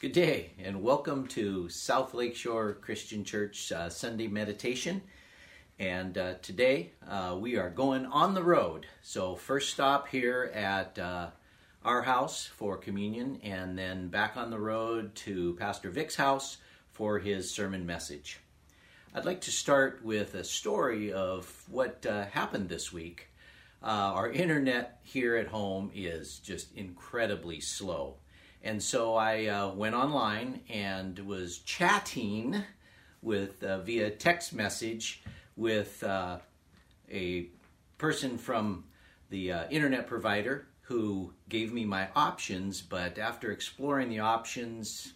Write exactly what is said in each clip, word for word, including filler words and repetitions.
Good day, and welcome to South Lakeshore Christian Church uh, Sunday Meditation. And uh, today uh, we are going on the road. So first stop here at uh, our house for communion, and then back on the road to Pastor Vic's house for his sermon message. I'd like to start with a story of what uh, happened this week. Uh, our internet here at home is just incredibly slow. And so I uh, went online and was chatting with uh, via text message with uh, a person from the uh, internet provider who gave me my options, but after exploring the options,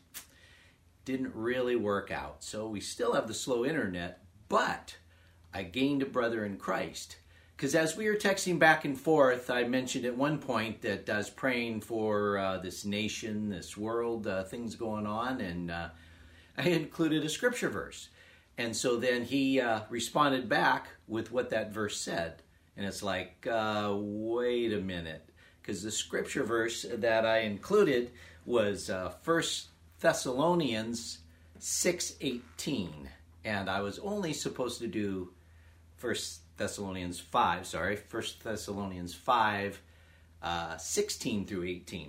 didn't really work out. So we still have the slow internet, but I gained a brother in Christ. Because as we were texting back and forth, I mentioned at one point that I was praying for uh, this nation, this world, uh, things going on, and uh, I included a scripture verse. And so then he uh, responded back with what that verse said. And it's like, uh, wait a minute. Because the scripture verse that I included was uh, First Thessalonians six eighteen. And I was only supposed to do First Thessalonians five, sorry, First Thessalonians five, uh, sixteen through eighteen.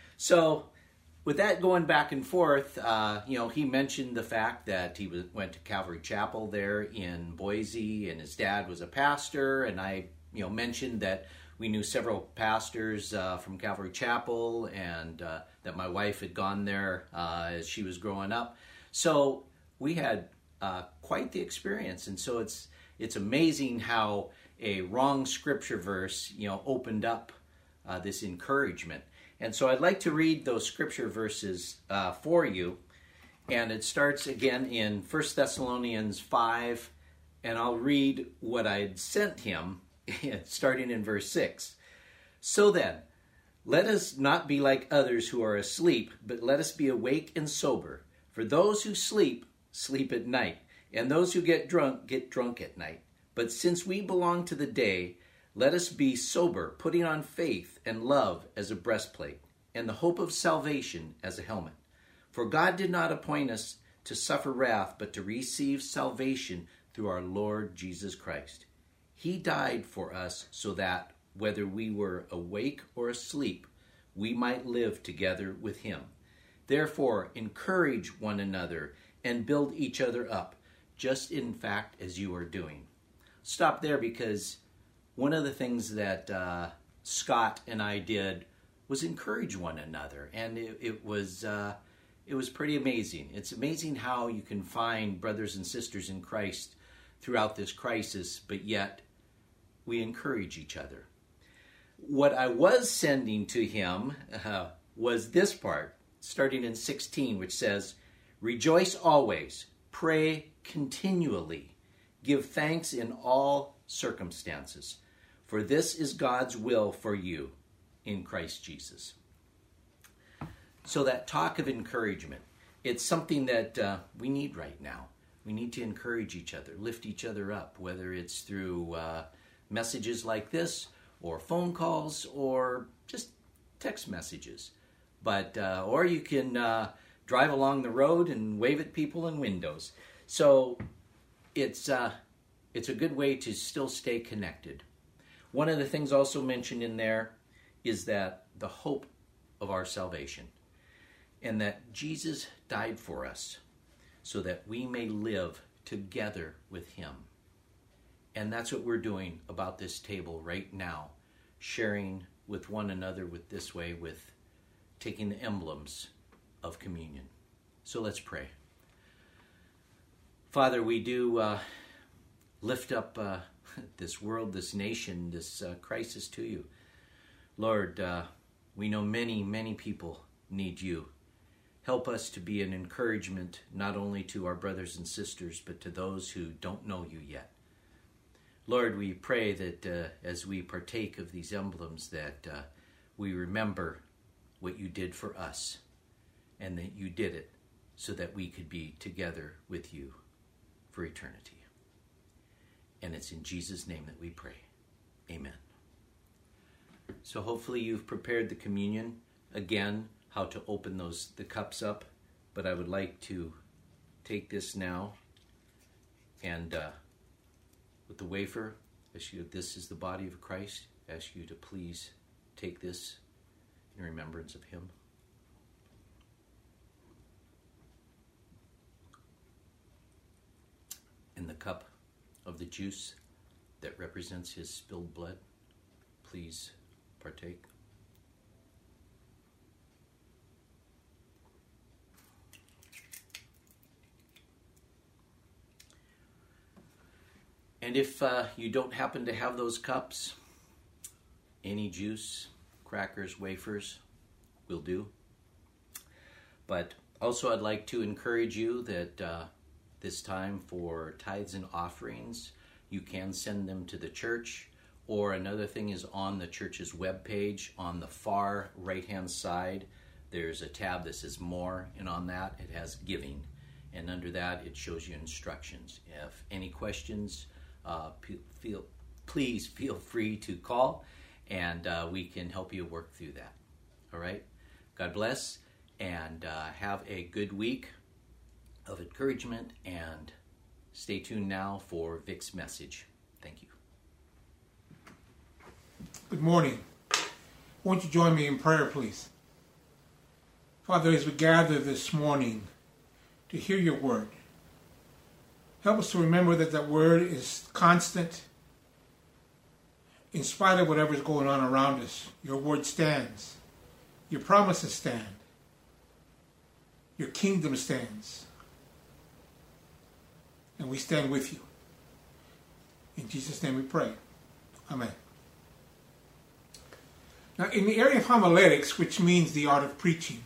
So with that going back and forth, uh, you know, he mentioned the fact that he was, went to Calvary Chapel there in Boise, and his dad was a pastor, and I, you know, mentioned that we knew several pastors uh, from Calvary Chapel, and uh, that my wife had gone there uh, as she was growing up. So we had uh, quite the experience, and so it's It's amazing how a wrong scripture verse, you know, opened up uh, this encouragement. And so I'd like to read those scripture verses uh, for you. And it starts again in First Thessalonians five, and I'll read what I'd sent him, starting in verse six. So then, let us not be like others who are asleep, but let us be awake and sober. For those who sleep, sleep at night. And those who get drunk, get drunk at night. But since we belong to the day, let us be sober, putting on faith and love as a breastplate, and the hope of salvation as a helmet. For God did not appoint us to suffer wrath, but to receive salvation through our Lord Jesus Christ. He died for us so that, whether we were awake or asleep, we might live together with him. Therefore, encourage one another and build each other up, just in fact as you are doing. Stop there, because one of the things that uh, Scott and I did was encourage one another, and it, it was uh, it was pretty amazing. It's amazing how you can find brothers and sisters in Christ throughout this crisis, but yet we encourage each other. What I was sending to him uh, was this part, starting in sixteen, which says, "Rejoice always, pray continually, give thanks in all circumstances, for this is God's will for you in Christ Jesus." So that talk of encouragement, it's something that uh, we need right now. We need to encourage each other, lift each other up, whether it's through uh, messages like this, or phone calls, or just text messages. But uh, or you can uh, drive along the road and wave at people in windows. So it's uh, it's a good way to still stay connected. One of the things also mentioned in there is that the hope of our salvation, and that Jesus died for us so that we may live together with him. And that's what we're doing about this table right now, sharing with one another with this way, with taking the emblems of communion. So let's pray. Father, we do uh, lift up uh, this world, this nation, this uh, crisis to you. Lord, uh, we know many, many people need you. Help us to be an encouragement not only to our brothers and sisters, but to those who don't know you yet. Lord, we pray that uh, as we partake of these emblems, that uh, we remember what you did for us, and that you did it so that we could be together with you for eternity. And it's in Jesus' name that we pray. Amen. So hopefully you've prepared the communion. Again, how to open those the cups up. but I would like to take this now and uh, with the wafer, ask you, this is the body of Christ, ask you to please take this in remembrance of him. And the cup of the juice that represents his spilled blood, please partake. And if uh, you don't happen to have those cups, any juice, crackers, wafers will do. But also I'd like to encourage you that uh, this time for tithes and offerings, you can send them to the church. Or another thing is on the church's webpage, on the far right-hand side, there's a tab that says More, and on that it has Giving. And under that it shows you instructions. If any questions, uh, feel, please feel free to call, and uh, we can help you work through that. All right? God bless, and uh, have a good week of encouragement, and stay tuned now for Vic's message. Thank you. Good morning. Won't you join me in prayer, please? Father, as we gather this morning to hear your word, help us to remember that that word is constant. In spite of whatever is going on around us, your word stands. Your promises stand. Your kingdom stands. And we stand with you. In Jesus' name we pray. Amen. Now, in the area of homiletics, which means the art of preaching,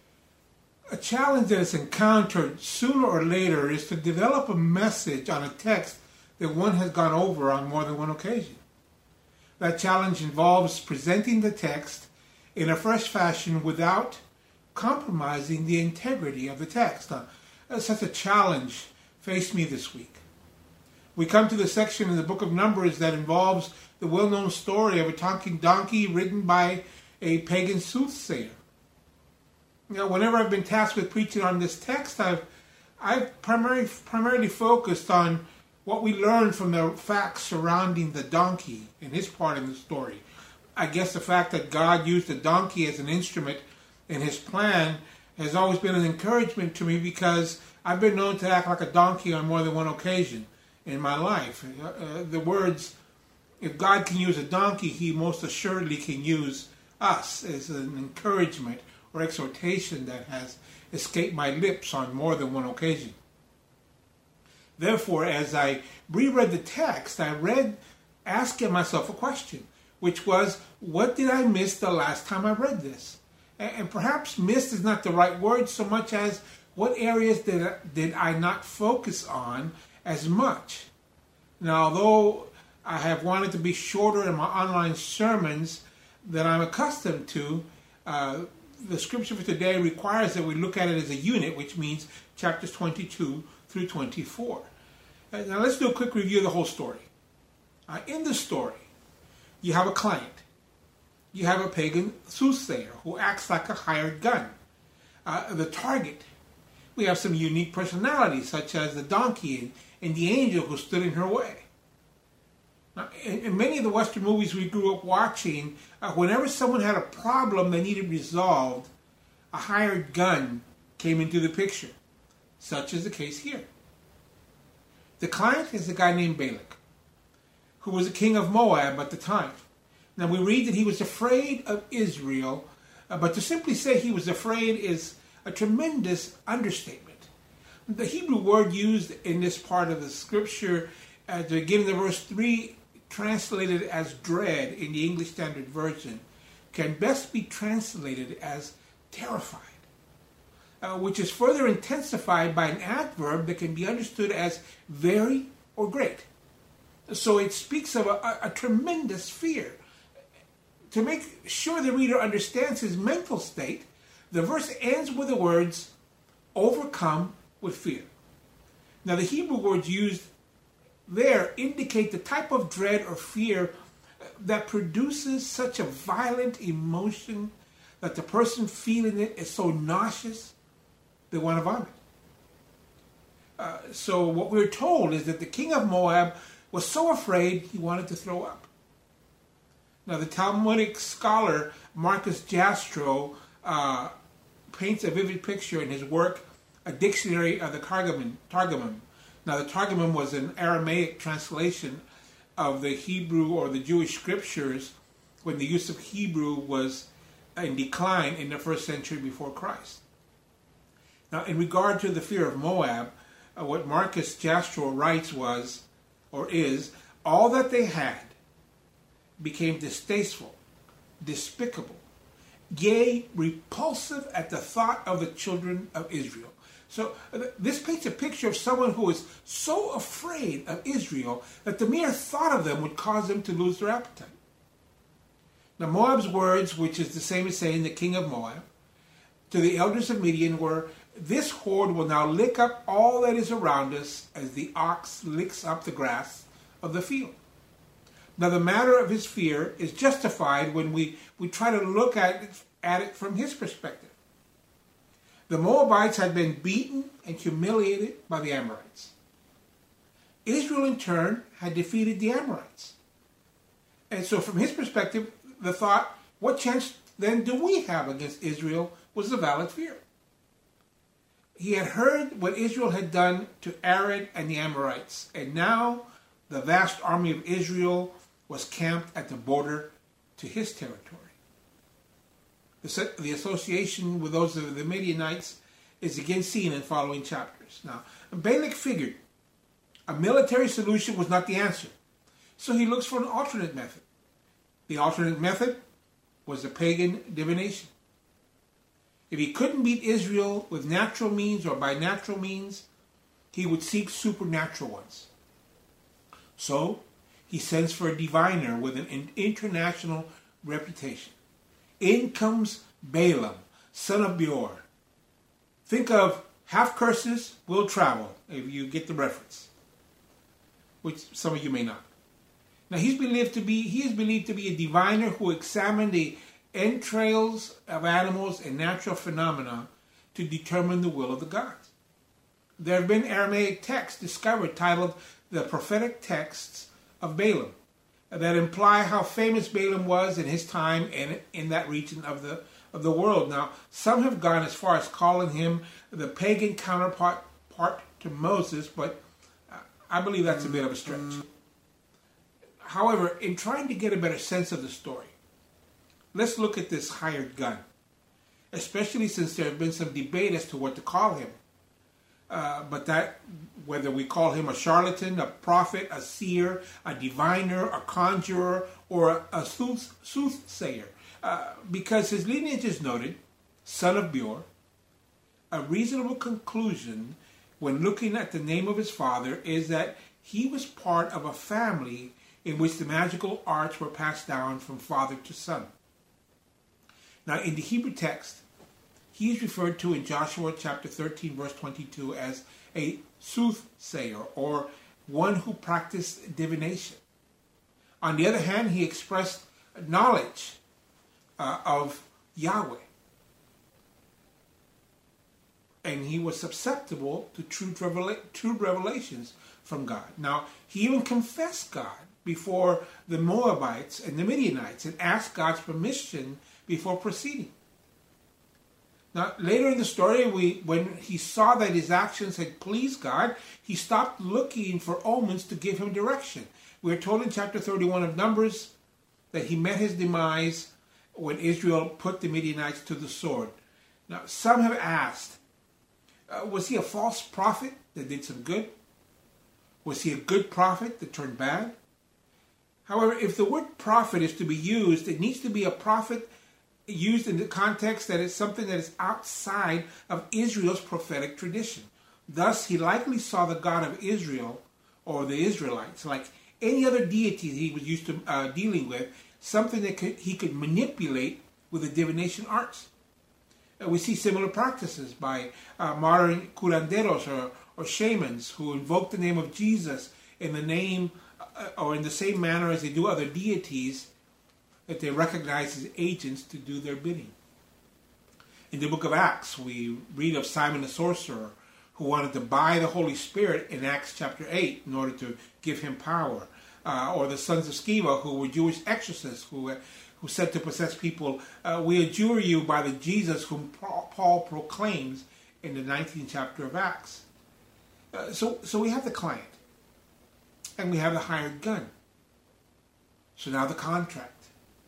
a challenge that is encountered sooner or later is to develop a message on a text that one has gone over on more than one occasion. That challenge involves presenting the text in a fresh fashion without compromising the integrity of the text. Now, such a challenge faced me this week. We come to the section in the book of Numbers that involves the well-known story of a talking donkey ridden by a pagan soothsayer. You know, whenever I've been tasked with preaching on this text, I've I've primarily primarily focused on what we learn from the facts surrounding the donkey and his part in the story. I guess the fact that God used the donkey as an instrument in his plan has always been an encouragement to me, because I've been known to act like a donkey on more than one occasion in my life. Uh, the words, if God can use a donkey, he most assuredly can use us, as an encouragement or exhortation that has escaped my lips on more than one occasion. Therefore, as I reread the text, I read asking myself a question, which was, what did I miss the last time I read this? And, and perhaps miss is not the right word so much as what areas did I, did I not focus on as much? Now, although I have wanted to be shorter in my online sermons than I'm accustomed to, uh, the scripture for today requires that we look at it as a unit, which means chapters twenty-two through twenty-four. Uh, now let's do a quick review of the whole story. Uh, in the story, you have a client. You have a pagan soothsayer who acts like a hired gun. Uh, the target, we have some unique personalities, such as the donkey and, and the angel who stood in her way. Now, in, in many of the Western movies we grew up watching, uh, whenever someone had a problem that needed resolved, a hired gun came into the picture. Such is the case here. The client is a guy named Balak, who was the king of Moab at the time. Now we read that he was afraid of Israel, uh, but to simply say he was afraid is a tremendous understatement. The Hebrew word used in this part of the scripture at the beginning of verse three, translated as dread in the English Standard Version, can best be translated as terrified, uh, which is further intensified by an adverb that can be understood as very or great. So it speaks of a, a, a tremendous fear. To make sure the reader understands his mental state, the verse ends with the words, overcome with fear. Now the Hebrew words used there indicate the type of dread or fear that produces such a violent emotion that the person feeling it is so nauseous they want to vomit. Uh, so what we're told is that the king of Moab was so afraid he wanted to throw up. Now the Talmudic scholar Marcus Jastrow uh, paints a vivid picture in his work, A Dictionary of the Targumim. Targumim. Now the Targumim was an Aramaic translation of the Hebrew or the Jewish scriptures when the use of Hebrew was in decline in the first century before Christ. Now in regard to the fear of Moab, uh, what Marcus Jastrow writes was, or is, all that they had became distasteful, despicable, yea, repulsive at the thought of the children of Israel. So uh, this paints a picture of someone who is so afraid of Israel that the mere thought of them would cause them to lose their appetite. Now Moab's words, which is the same as saying the king of Moab, to the elders of Midian were, this horde will now lick up all that is around us as the ox licks up the grass of the field. Now the matter of his fear is justified when we, we try to look at it, at it from his perspective. The Moabites had been beaten and humiliated by the Amorites. Israel in turn had defeated the Amorites. And so from his perspective, the thought, what chance then do we have against Israel, was a valid fear. He had heard what Israel had done to Arad and the Amorites, and now the vast army of Israel was camped at the border to his territory. The, the association with those of the Midianites is again seen in following chapters. Now, Balak figured a military solution was not the answer, so he looks for an alternate method. The alternate method was the pagan divination. If he couldn't beat Israel with natural means or by natural means, he would seek supernatural ones. So, he sends for a diviner with an international reputation. In comes Balaam, son of Beor. Think of half curses will travel, if you get the reference, which some of you may not. Now he's believed to be he is believed to be a diviner who examined the entrails of animals and natural phenomena to determine the will of the gods. There have been Aramaic texts discovered titled the prophetic texts of Balaam that imply how famous Balaam was in his time and in that region of the of the world. Now, some have gone as far as calling him the pagan counterpart part to Moses, but I believe that's a bit of a stretch. However, in trying to get a better sense of the story, let's look at this hired gun, especially since there have been some debate as to what to call him. Uh, but that, whether we call him a charlatan, a prophet, a seer, a diviner, a conjurer, or a sooth, soothsayer, uh, because his lineage is noted, son of Beor, a reasonable conclusion when looking at the name of his father is that he was part of a family in which the magical arts were passed down from father to son. Now, in the Hebrew text, he is referred to in Joshua chapter thirteen, verse twenty-two, as a soothsayer, or one who practiced divination. On the other hand, he expressed knowledge uh, of Yahweh. And he was susceptible to true, revela- true revelations from God. Now, he even confessed God before the Moabites and the Midianites and asked God's permission before proceeding. Now, later in the story, we, when he saw that his actions had pleased God, he stopped looking for omens to give him direction. We are told in chapter thirty-one of Numbers that he met his demise when Israel put the Midianites to the sword. Now, some have asked, uh, was he a false prophet that did some good? Was he a good prophet that turned bad? However, if the word prophet is to be used, it needs to be a prophet used in the context that it's something that is outside of Israel's prophetic tradition. Thus, he likely saw the God of Israel, or the Israelites, like any other deity he was used to uh, dealing with, something that could, he could manipulate with the divination arts. Uh, we see similar practices by uh, modern curanderos or, or shamans who invoke the name of Jesus in the name uh, or in the same manner as they do other deities that they recognize as agents to do their bidding. In the book of Acts, we read of Simon the sorcerer who wanted to buy the Holy Spirit in Acts chapter eight in order to give him power. Uh, or the sons of Sceva, who were Jewish exorcists, who who said to possessed people, uh, we adjure you by the Jesus whom Paul proclaims in the nineteenth chapter of Acts. Uh, so, so we have the client, and we have the hired gun. So now the contract.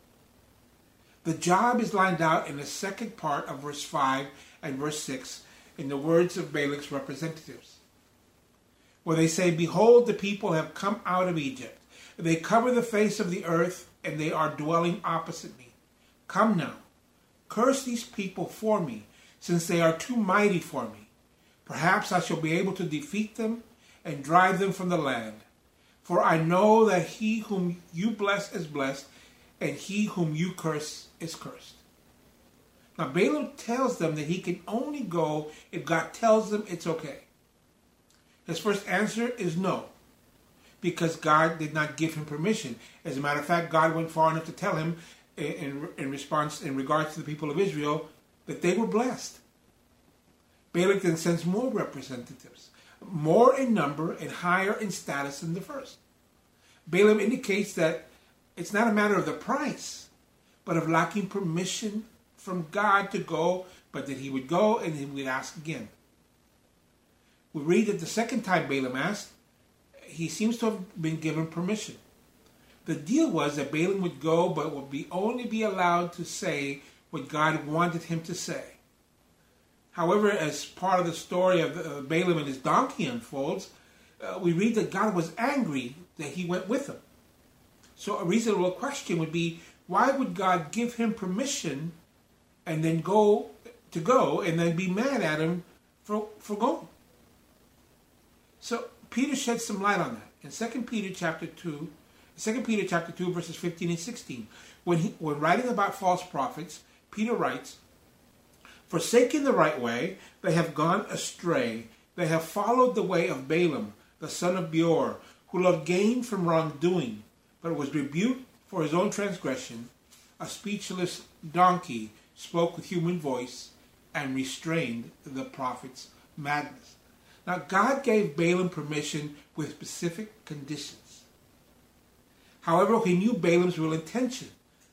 The job is lined out in the second part of verse five and verse six in the words of Balak's representatives, where they say, behold, the people have come out of Egypt. They cover the face of the earth, and they are dwelling opposite me. Come now, curse these people for me, since they are too mighty for me. Perhaps I shall be able to defeat them and drive them from the land. For I know that he whom you bless is blessed, and he whom you curse is cursed. Now Balaam tells them that he can only go if God tells them it's okay. His first answer is no, because God did not give him permission. As a matter of fact, God went far enough to tell him in, in response, in regards to the people of Israel, that they were blessed. Balak then sends more representatives, more in number and higher in status than the first. Balaam indicates that it's not a matter of the price, but of lacking permission from God to go, but that he would go and he would ask again. We read that the second time Balaam asked, he seems to have been given permission. The deal was that Balaam would go, but would be only be allowed to say what God wanted him to say. However, as part of the story of uh, Balaam and his donkey unfolds, uh, we read that God was angry that he went with him. So a reasonable question would be, why would God give him permission and then go to go and then be mad at him for, for going? So Peter sheds some light on that in Second Peter chapter two, Second Peter chapter two, verses fifteen and sixteen. When he, when writing about false prophets, Peter writes, forsaking the right way, they have gone astray. They have followed the way of Balaam, the son of Beor, who loved gain from wrongdoing, but was rebuked for his own transgression. A speechless donkey spoke with human voice and restrained the prophet's madness. Now, God gave Balaam permission with specific conditions. However, he knew Balaam's real intention,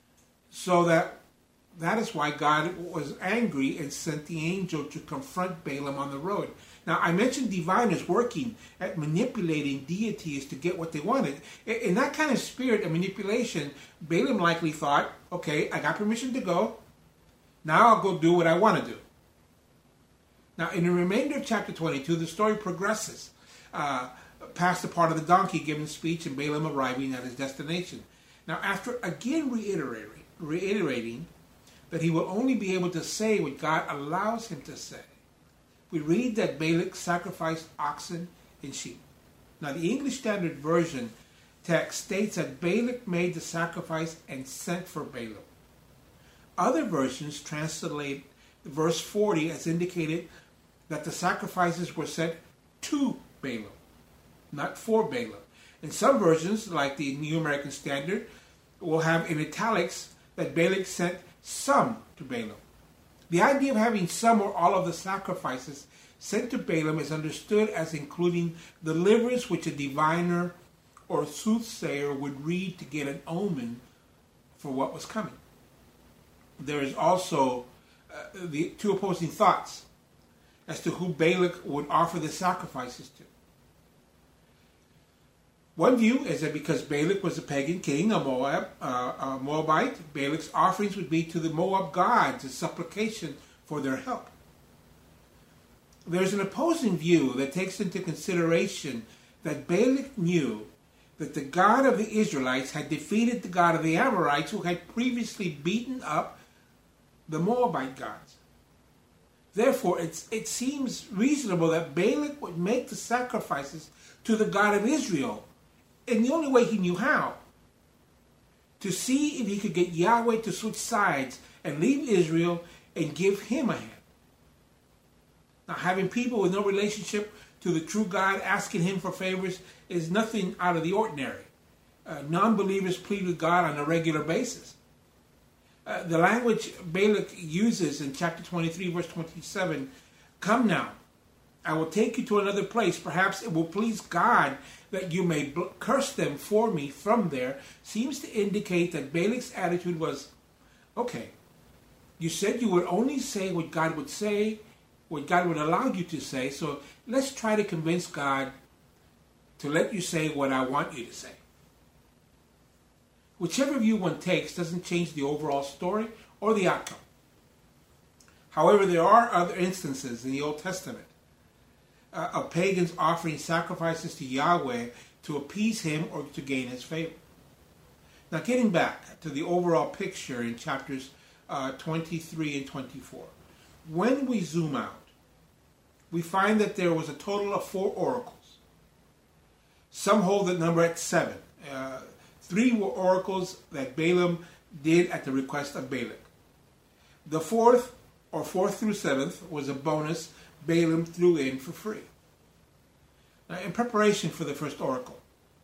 so that that is why God was angry and sent the angel to confront Balaam on the road. Now, I mentioned diviners working at manipulating deities to get what they wanted. In that kind of spirit of manipulation, Balaam likely thought, okay, I got permission to go. Now I'll go do what I want to do. Now, in the remainder of chapter twenty-two, the story progresses uh, past the part of the donkey giving speech and Balaam arriving at his destination. Now, after again reiterating, reiterating that he will only be able to say what God allows him to say, we read that Balak sacrificed oxen and sheep. Now, the English Standard Version text states that Balak made the sacrifice and sent for Balaam. Other versions translate verse forty as indicated that the sacrifices were sent to Balaam, not for Balaam. In some versions, like the New American Standard, will have in italics that Balak sent some to Balaam. The idea of having some or all of the sacrifices sent to Balaam is understood as including the livers which a diviner or soothsayer would read to get an omen for what was coming. There is also uh, the two opposing thoughts as to who Balak would offer the sacrifices to. One view is that because Balak was a pagan king, a Moab, uh, a Moabite, Balak's offerings would be to the Moab gods, a supplication for their help. There's an opposing view that takes into consideration that Balak knew that the God of the Israelites had defeated the God of the Amorites, who had previously beaten up the Moabite gods. Therefore, it's, it seems reasonable that Balak would make the sacrifices to the God of Israel in the only way he knew how, to see if he could get Yahweh to switch sides and leave Israel and give him a hand. Now, having people with no relationship to the true God asking him for favors is nothing out of the ordinary. Uh, non-believers plead with God on a regular basis. Uh, the language Balak uses in chapter twenty-three, verse twenty-seven, "Come now, I will take you to another place. Perhaps it will please God that you may bl- curse them for me from there," seems to indicate that Balak's attitude was, okay, you said you would only say what God would say, what God would allow you to say, so let's try to convince God to let you say what I want you to say. Whichever view one takes doesn't change the overall story or the outcome. However, there are other instances in the Old Testament uh, of pagans offering sacrifices to Yahweh to appease him or to gain his favor. Now, getting back to the overall picture in chapters uh, twenty-three and twenty-four, when we zoom out, we find that there was a total of four oracles. Some hold the number at seven. Uh, three were oracles that Balaam did at the request of Balak. The fourth, or fourth through seventh, was a bonus Balaam threw in for free. Now, in preparation for the first oracle,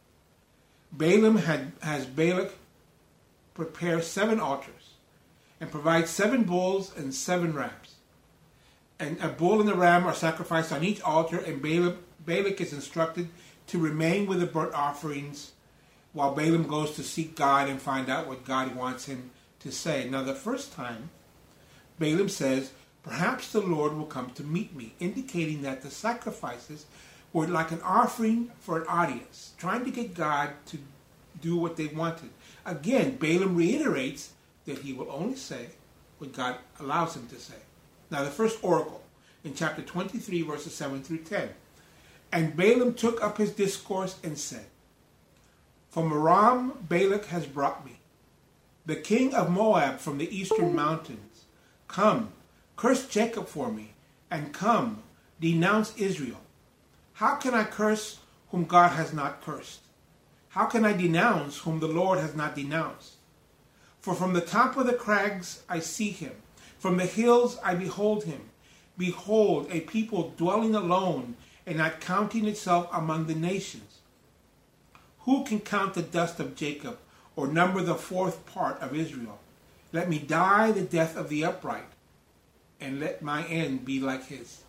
Balaam had, has Balak prepare seven altars and provide seven bulls and seven rams. And a bull and a ram are sacrificed on each altar, and Balaam, Balak is instructed to remain with the burnt offerings while Balaam goes to seek God and find out what God wants him to say. Now, the first time, Balaam says, "Perhaps the Lord will come to meet me," indicating that the sacrifices were like an offering for an audience, trying to get God to do what they wanted. Again, Balaam reiterates that he will only say what God allows him to say. Now, the first oracle in chapter twenty-three, verses seven through ten. "And Balaam took up his discourse and said, From Aram Balak has brought me, the king of Moab from the eastern mountains. Come, curse Jacob for me, and come, denounce Israel. How can I curse whom God has not cursed? How can I denounce whom the Lord has not denounced? For from the top of the crags I see him. From the hills I behold him. Behold, a people dwelling alone and not counting itself among the nations. Who can count the dust of Jacob or number the fourth part of Israel? Let me die the death of the upright, and let my end be like his."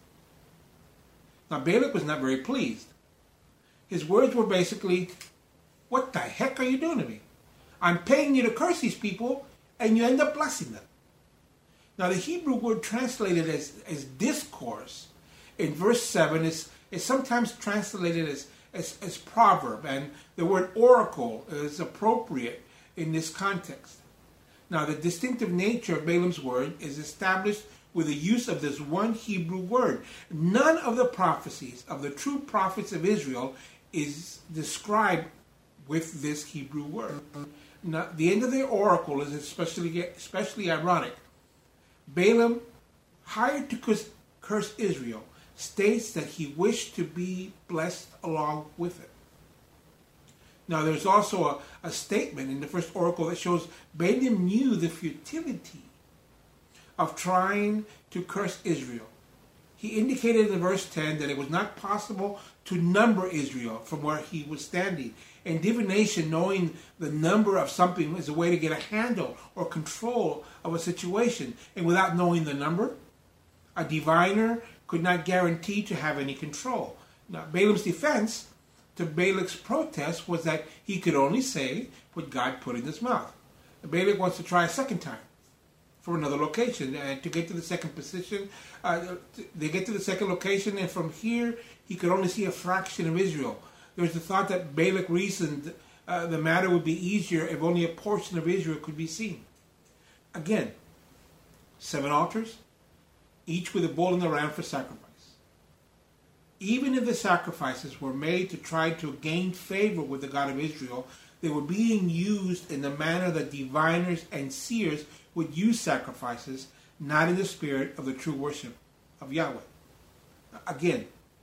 Now, Balak was not very pleased. His words were basically, "What the heck are you doing to me? I'm paying you to curse these people, and you end up blessing them." Now, the Hebrew word translated as, as discourse in verse seven is, is sometimes translated as, as, as proverb, and the word oracle is appropriate in this context. Now, the distinctive nature of Balaam's word is established with the use of this one Hebrew word. None of the prophecies of the true prophets of Israel is described with this Hebrew word. Now, the end of the oracle is especially, especially ironic. Balaam, hired to curse, curse Israel, states that he wished to be blessed along with it. Now, there's also a, a statement in the first oracle that shows Balaam knew the futility of trying to curse Israel. He indicated in verse ten that it was not possible to number Israel from where he was standing. And divination, knowing the number of something, is a way to get a handle or control of a situation. And without knowing the number, a diviner could not guarantee to have any control. Now, Balaam's defense to Balak's protest was that he could only say what God put in his mouth. Balak wants to try a second time for another location. And to get to the second position, uh, they get to the second location, and from here, he could only see a fraction of Israel. There's the thought that Balak reasoned uh, the matter would be easier if only a portion of Israel could be seen. Again, seven altars, each with a bull and a ram for sacrifice. Even if the sacrifices were made to try to gain favor with the God of Israel, they were being used in the manner that diviners and seers would use sacrifices, not in the spirit of the true worship of Yahweh. Again,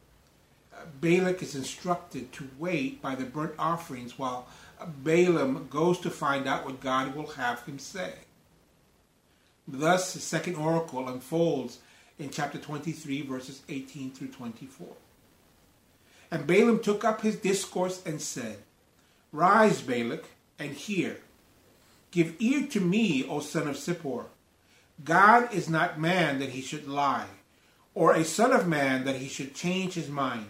Balak is instructed to wait by the burnt offerings while Balaam goes to find out what God will have him say. Thus, the second oracle unfolds in chapter twenty-three, verses eighteen through twenty-four. "And Balaam took up his discourse and said, Rise, Balak, and hear. Give ear to me, O son of Zippor. God is not man that he should lie, or a son of man that he should change his mind.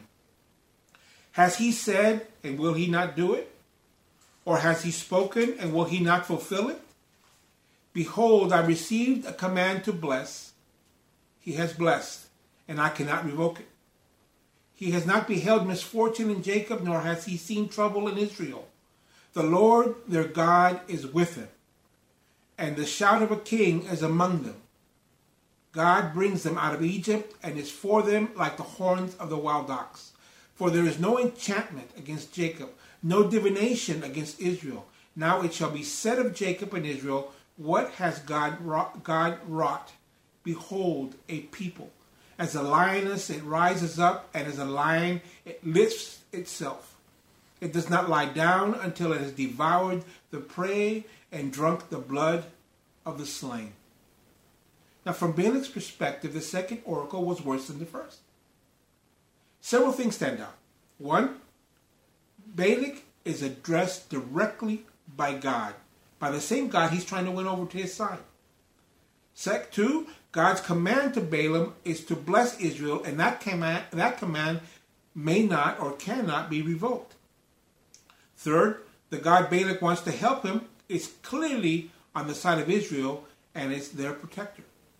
Has he said, and will he not do it? Or has he spoken, and will he not fulfill it? Behold, I received a command to bless. He has blessed, and I cannot revoke it. He has not beheld misfortune in Jacob, nor has he seen trouble in Israel. The Lord their God is with them, and the shout of a king is among them. God brings them out of Egypt, and is for them like the horns of the wild ox. For there is no enchantment against Jacob, no divination against Israel. Now it shall be said of Jacob and Israel, what has God wrought? God wrought? Behold, a people. As a lioness it rises up, and as a lion it lifts itself. It does not lie down until it has devoured the prey and drunk the blood of the slain. Now, from Balak's perspective, the second oracle was worse than the first. Several things stand out. One, Balak is addressed directly by God, by the same God he's trying to win over to his side. Sec, two, God's command to Balaam is to bless Israel, and that command, that command may not or cannot be revoked. Third, the God Balak wants to help him is clearly on the side of Israel and is their protector.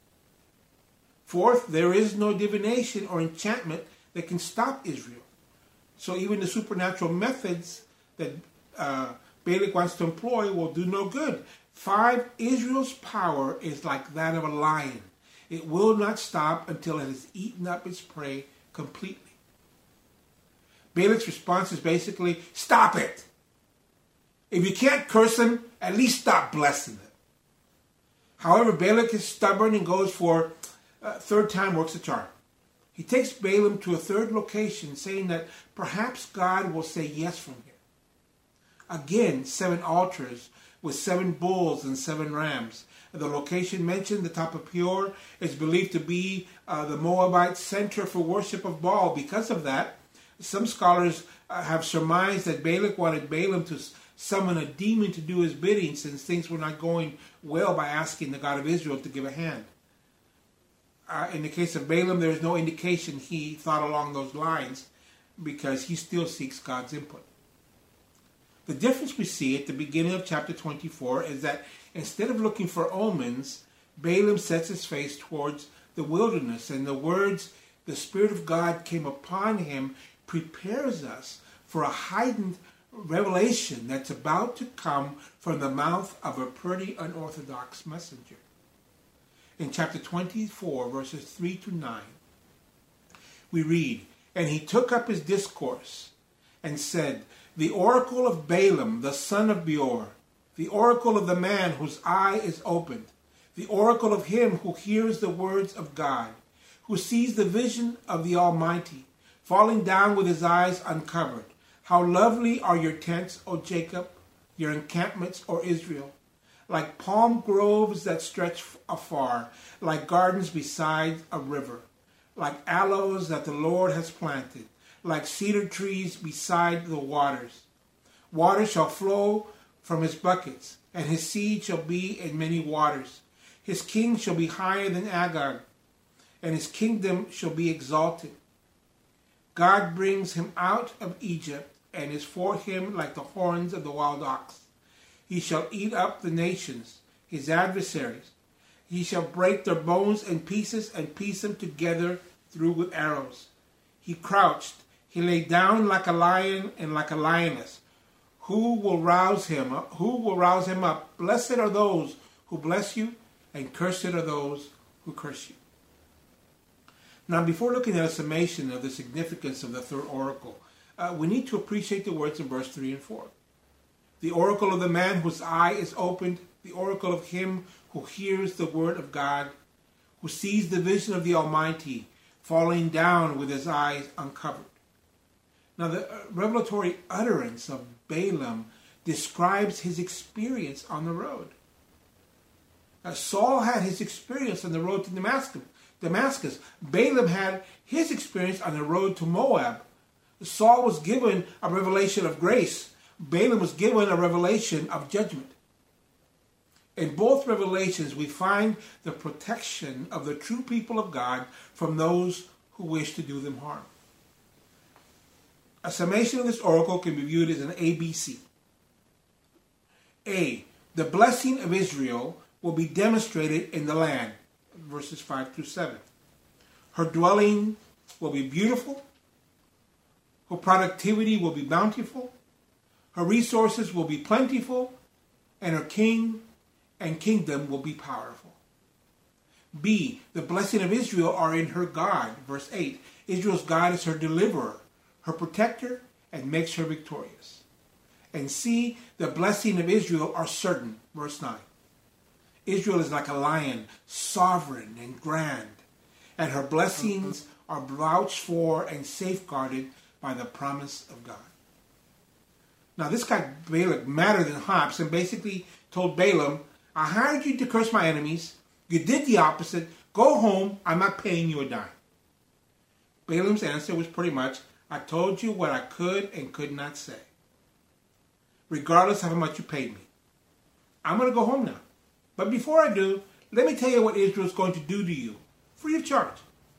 Fourth, there is no divination or enchantment that can stop Israel. So even the supernatural methods that uh, Balak wants to employ will do no good. Five, Israel's power is like that of a lion. It will not stop until it has eaten up its prey completely. Balak's response is basically, stop it. If you can't curse him, at least stop blessing him. However, Balak is stubborn and goes for uh, third time works the charm. He takes Balaam to a third location, saying that perhaps God will say yes from here. Again, seven altars with seven bulls and seven rams. The location mentioned, the top of Peor, is believed to be uh, the Moabite center for worship of Baal. Because of that, some scholars uh, have surmised that Balak wanted Balaam to summon a demon to do his bidding, since things were not going well by asking the God of Israel to give a hand. Uh, in the case of Balaam, there is no indication he thought along those lines, because he still seeks God's input. The difference we see at the beginning of chapter twenty-four is that instead of looking for omens, Balaam sets his face towards the wilderness, and the words, the Spirit of God came upon him, prepares us for a heightened revelation that's about to come from the mouth of a pretty unorthodox messenger. In chapter twenty-four, verses three to nine, we read, and he took up his discourse and said, the oracle of Balaam, the son of Beor, the oracle of the man whose eye is opened, the oracle of him who hears the words of God, who sees the vision of the Almighty, falling down with his eyes uncovered. How lovely are your tents, O Jacob, your encampments, O Israel, like palm groves that stretch afar, like gardens beside a river, like aloes that the Lord has planted, like cedar trees beside the waters. Water shall flow from his buckets, and his seed shall be in many waters. His king shall be higher than Agag, and his kingdom shall be exalted. God brings him out of Egypt, and is for him like the horns of the wild ox. He shall eat up the nations, his adversaries. He shall break their bones in pieces and piece them together through with arrows. He crouched. He lay down like a lion and like a lioness. Who will rouse him up? Who will rouse him up? Blessed are those who bless you, and cursed are those who curse you. Now, before looking at a summation of the significance of the third oracle, uh, we need to appreciate the words in verse three and four. The oracle of the man whose eye is opened, the oracle of him who hears the word of God, who sees the vision of the Almighty, falling down with his eyes uncovered. Now, the revelatory utterance of Balaam describes his experience on the road. Now, Saul had his experience on the road to Damascus. Damascus. Balaam had his experience on the road to Moab. Saul was given a revelation of grace. Balaam was given a revelation of judgment. In both revelations, we find the protection of the true people of God from those who wish to do them harm. A summation of this oracle can be viewed as an A B C. A. The blessing of Israel will be demonstrated in the land, verses five through seven. Her dwelling will be beautiful. Her productivity will be bountiful. Her resources will be plentiful. And her king and kingdom will be powerful. B. The blessing of Israel are in her God, verse eight. Israel's God is her deliverer, her protector, and makes her victorious. And C. The blessing of Israel are certain, verse nine. Israel is like a lion, sovereign and grand, and her blessings are vouched for and safeguarded by the promise of God. Now this got Balak madder than hops and basically told Balaam, I hired you to curse my enemies. You did the opposite. Go home. I'm not paying you a dime. Balaam's answer was pretty much, I told you what I could and could not say, regardless of how much you paid me. I'm going to go home now. But before I do, let me tell you what Israel's going to do to you, free of charge.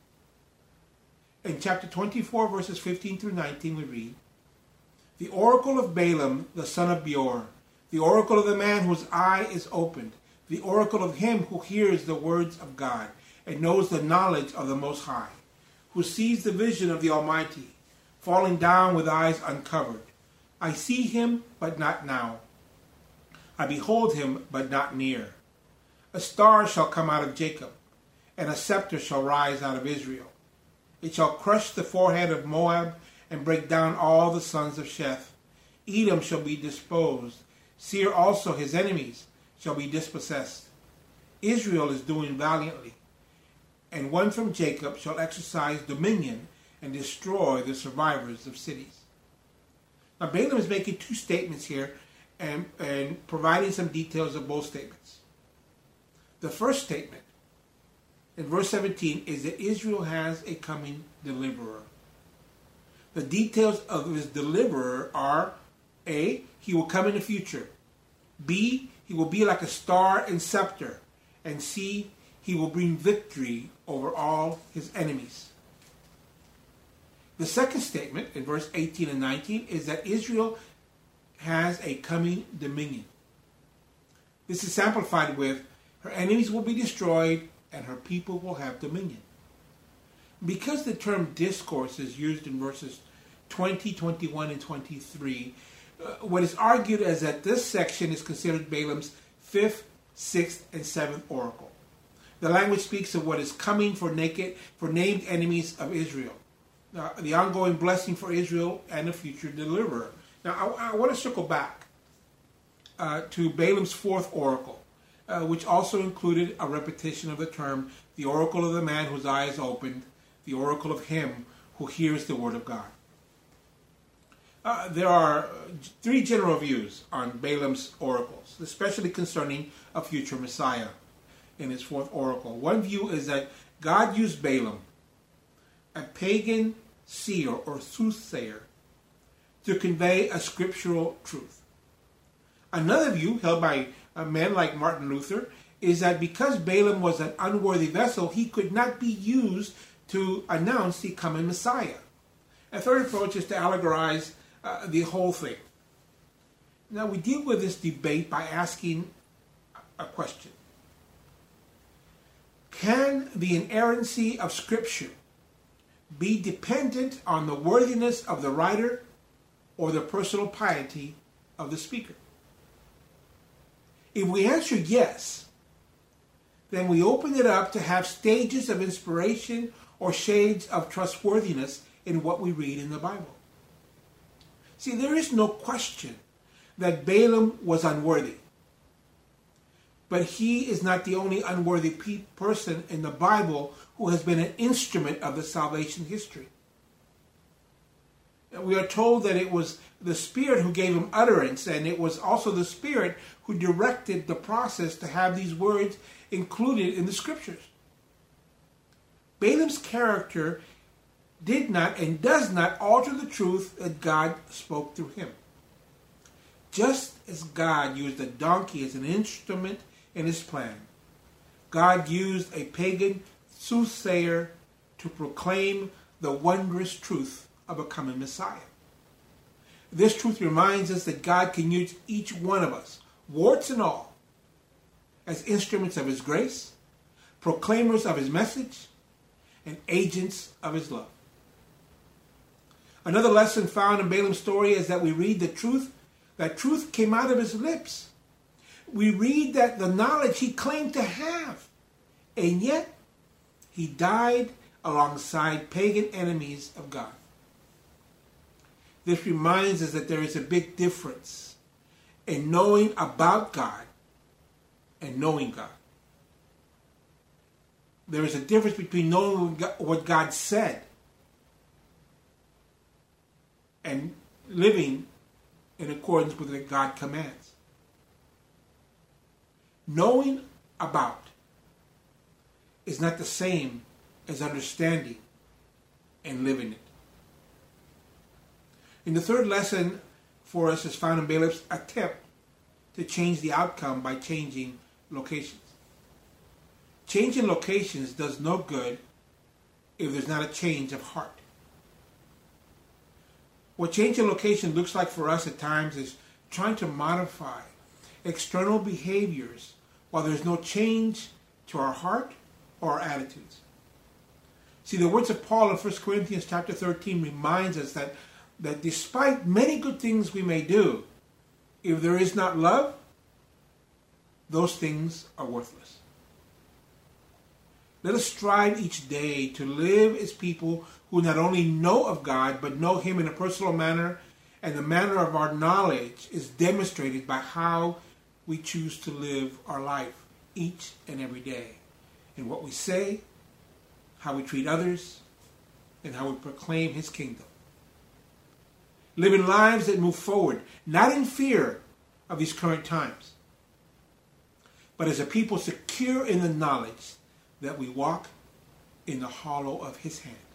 In chapter twenty-four, verses fifteen through nineteen, we read, The oracle of Balaam, the son of Beor, the oracle of the man whose eye is opened, the oracle of him who hears the words of God and knows the knowledge of the Most High, who sees the vision of the Almighty, falling down with eyes uncovered. I see him, but not now. I behold him, but not near. A star shall come out of Jacob, and a scepter shall rise out of Israel. It shall crush the forehead of Moab and break down all the sons of Sheth. Edom shall be disposed. Seir also, his enemies, shall be dispossessed. Israel is doing valiantly, and one from Jacob shall exercise dominion and destroy the survivors of cities. Now Balaam is making two statements here and, and providing some details of both statements. The first statement, in verse seventeen, is that Israel has a coming deliverer. The details of his deliverer are, A, he will come in the future. B, he will be like a star and scepter. And C, he will bring victory over all his enemies. The second statement, in verse eighteen and nineteen, is that Israel has a coming dominion. This is amplified with, her enemies will be destroyed and her people will have dominion. Because the term discourse is used in verses twenty, twenty-one, and twenty-three, uh, what is argued is that this section is considered Balaam's fifth, sixth, and seventh oracle. The language speaks of what is coming for naked, for named enemies of Israel. Uh, the ongoing blessing for Israel and a future deliverer. Now, I, I want to circle back uh, to Balaam's fourth oracle, uh, which also included a repetition of the term, the oracle of the man whose eye is opened, the oracle of him who hears the word of God. Uh, there are three general views on Balaam's oracles, especially concerning a future Messiah in his fourth oracle. One view is that God used Balaam, a pagan seer or soothsayer, to convey a scriptural truth. Another view, held by a man like Martin Luther, is that because Balaam was an unworthy vessel, he could not be used to announce the coming Messiah. A third approach is to allegorize uh, the whole thing. Now, we deal with this debate by asking a question. Can the inerrancy of Scripture be dependent on the worthiness of the writer or the personal piety of the speaker? If we answer yes, then we open it up to have stages of inspiration or shades of trustworthiness in what we read in the Bible. See, there is no question that Balaam was unworthy. But he is not the only unworthy pe- person in the Bible who has been an instrument of the salvation history. We are told that it was the Spirit who gave him utterance, and it was also the Spirit who directed the process to have these words included in the Scriptures. Balaam's character did not and does not alter the truth that God spoke through him. Just as God used a donkey as an instrument in his plan. God used a pagan soothsayer to proclaim the wondrous truth of a coming Messiah. This truth reminds us that God can use each one of us, warts and all, as instruments of his grace, proclaimers of his message, and agents of his love. Another lesson found in Balaam's story is that we read the truth, that truth came out of his lips. We read that the knowledge he claimed to have, and yet he died alongside pagan enemies of God. This reminds us that there is a big difference in knowing about God and knowing God. There is a difference between knowing what God said and living in accordance with what God commands. Knowing about is not the same as understanding and living it. And the third lesson for us is found in Balaam's attempt to change the outcome by changing locations. Changing locations does no good if there's not a change of heart. What changing location looks like for us at times is trying to modify external behaviors while there's no change to our heart or our attitudes. See, the words of Paul in First Corinthians chapter thirteen reminds us that, that despite many good things we may do, if there is not love, those things are worthless. Let us strive each day to live as people who not only know of God, but know him in a personal manner, and the manner of our knowledge is demonstrated by how we choose to live our life each and every day, in what we say, how we treat others, and how we proclaim his kingdom. Living lives that move forward, not in fear of these current times, but as a people secure in the knowledge that we walk in the hollow of his hand.